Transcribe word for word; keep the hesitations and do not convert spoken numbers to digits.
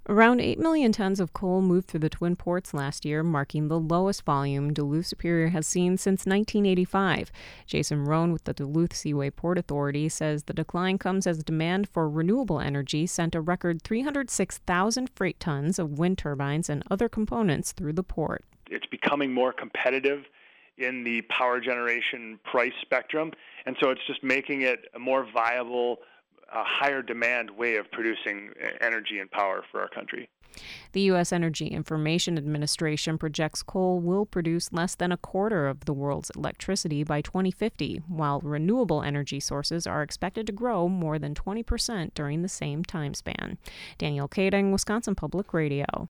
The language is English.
Around eight million tons of coal moved through the Twin Ports last year, marking the lowest volume Duluth Superior has seen since nineteen eighty-five. Jason Rohn with the Duluth Seaway Port Authority says the decline comes as demand for renewable energy sent a record three hundred six thousand freight tons of wind turbines and other components through the port. It's becoming more competitive in the power generation price spectrum, and so it's just making it a more viable, a higher demand way of producing energy and power for our country. The U S. Energy Information Administration projects coal will produce less than a quarter of the world's electricity by twenty fifty, while renewable energy sources are expected to grow more than twenty percent during the same time span. Danielle Kading, Wisconsin Public Radio.